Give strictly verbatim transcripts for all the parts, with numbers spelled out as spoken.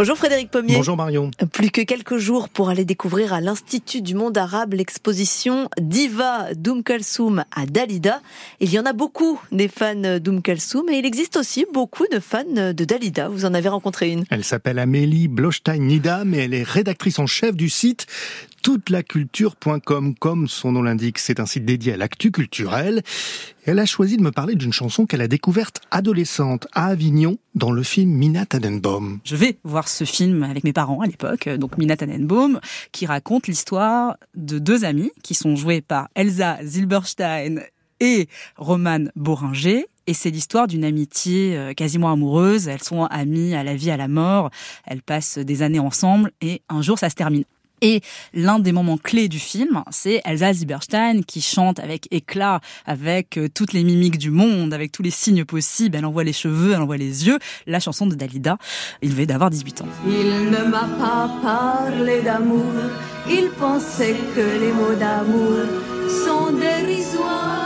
Bonjour Frédéric Pommier. Bonjour Marion. Plus que quelques jours pour aller découvrir à l'Institut du monde arabe l'exposition Diva d'Oum Kalsoum à Dalida. Il y en a beaucoup des fans d'Oum Kalsoum et il existe aussi beaucoup de fans de Dalida. Vous en avez rencontré une. Elle s'appelle Amélie Blostein-Nidam et elle est rédactrice en chef du site toute la culture point com. Comme son nom l'indique, c'est un site dédié à l'actu culturelle. Elle a choisi de me parler d'une chanson qu'elle a découverte adolescente à Avignon dans le film Minna Tannenbaum. Je vais voir ce film avec mes parents à l'époque, donc Minna Tannenbaum, qui raconte l'histoire de deux amies qui sont jouées par Elsa Zilberstein et Romane Boringer. Et c'est l'histoire d'une amitié quasiment amoureuse. Elles sont amies à la vie, à la mort. Elles passent des années ensemble et un jour ça se termine. Et l'un des moments clés du film, c'est Elsa Zilberstein qui chante avec éclat, avec toutes les mimiques du monde, avec tous les signes possibles. Elle envoie les cheveux, elle envoie les yeux. La chanson de Dalida, il venait d'avoir dix-huit ans. Il ne m'a pas parlé d'amour, il pensait que les mots d'amour sont dérisoires.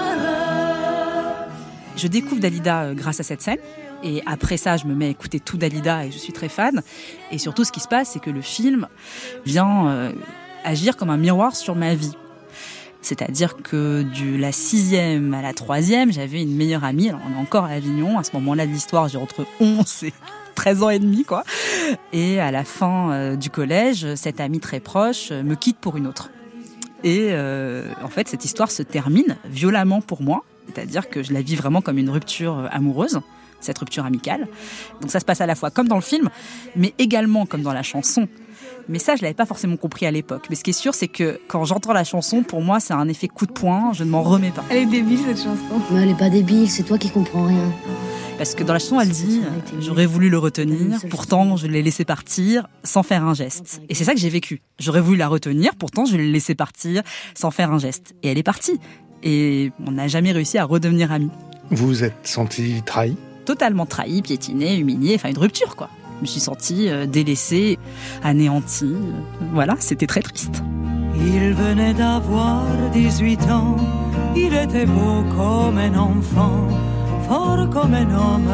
Je découvre Dalida grâce à cette scène. Et après ça, je me mets à écouter tout Dalida et je suis très fan. Et surtout, ce qui se passe, c'est que le film vient euh, agir comme un miroir sur ma vie. C'est-à-dire que de la sixième à la troisième, j'avais une meilleure amie. Alors, on est encore à Avignon. À ce moment-là de l'histoire, j'ai entre onze et treize ans et demi, quoi. Et à la fin euh, du collège, cette amie très proche me quitte pour une autre. Et euh, en fait, cette histoire se termine violemment pour moi. C'est-à-dire que je la vis vraiment comme une rupture amoureuse. Cette rupture amicale. Donc ça se passe à la fois comme dans le film, mais également comme dans la chanson. Mais ça, je l'avais pas forcément compris à l'époque. Mais ce qui est sûr, c'est que quand j'entends la chanson, pour moi, c'est un effet coup de poing, je ne m'en remets pas. Elle est débile, cette chanson. Mais elle est pas débile, c'est toi qui comprends rien. Parce que dans la chanson, elle dit « J'aurais voulu le retenir, pourtant je l'ai laissé partir sans faire un geste. » Et c'est ça que j'ai vécu. J'aurais voulu la retenir, pourtant je l'ai laissé partir sans faire un geste. Et elle est partie. Et on n'a jamais réussi à redevenir amis. Vous vous êtes senti trahi ? Totalement trahi, piétiné, humilié, enfin une rupture quoi. Je me suis sentie euh, délaissée, anéantie. Voilà, c'était très triste. Il venait d'avoir dix-huit ans, il était beau comme un enfant, fort comme un homme.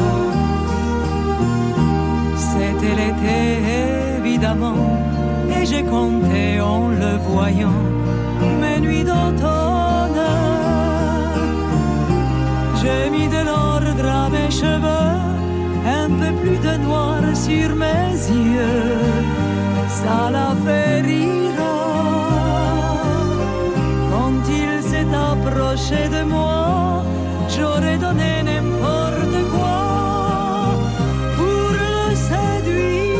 C'était l'été évidemment, et j'ai compté en le voyant mes nuits d'automne. J'ai mis de l'ordre à mes cheveux, un peu plus de noir sur mes yeux, ça l'a fait rire. Quand il s'est approché de moi, j'aurais donné n'importe quoi pour le séduire.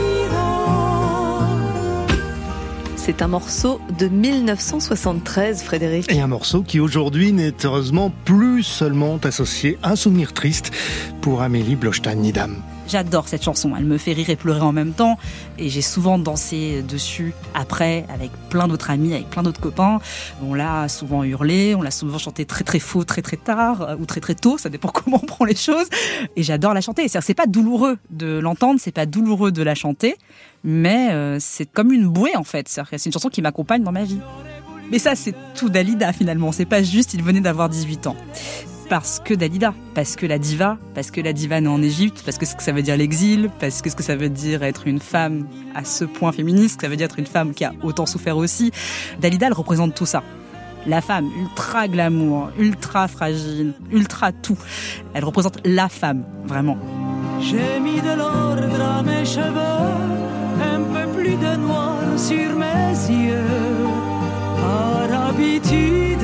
C'est un morceau de mille neuf cent soixante-treize, Frédéric. Et un morceau qui aujourd'hui n'est heureusement plus seulement associé à un souvenir triste pour Amélie Blostein-Nidam. J'adore cette chanson, elle me fait rire et pleurer en même temps et j'ai souvent dansé dessus après avec plein d'autres amis, avec plein d'autres copains. On l'a souvent hurlé, on l'a souvent chanté très très faux, très très tard ou très très tôt, ça dépend comment on prend les choses. Et j'adore la chanter, c'est-à-dire, c'est pas douloureux de l'entendre, c'est pas douloureux de la chanter, mais euh, c'est comme une bouée en fait, c'est une chanson qui m'accompagne dans ma vie. Mais ça c'est tout Dalida finalement, c'est pas juste il venait d'avoir dix-huit ans. Parce que Dalida, parce que la diva, parce que la diva née en Égypte, parce que ce que ça veut dire l'exil, parce que ce que ça veut dire être une femme à ce point féministe, ce que ça veut dire être une femme qui a autant souffert aussi. Dalida, elle représente tout ça. La femme ultra glamour, ultra fragile, ultra tout. Elle représente la femme, vraiment. J'ai mis de l'ordre à mes cheveux, un peu plus de noir sur mes yeux, par habitude.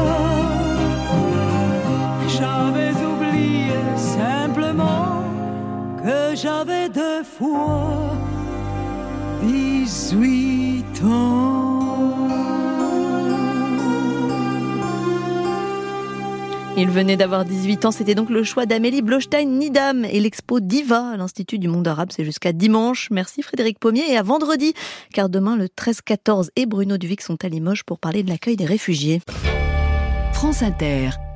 J'avais oublié simplement que j'avais deux fois dix-huit ans. Il venait d'avoir dix-huit ans, c'était donc le choix d'Amélie Blostein-Nidam et l'expo Diva à l'Institut du monde arabe, c'est jusqu'à dimanche. Merci Frédéric Pommier et à vendredi, car demain le treize quatorze et Bruno Duvic sont à Limoges pour parler de l'accueil des réfugiés. France Inter.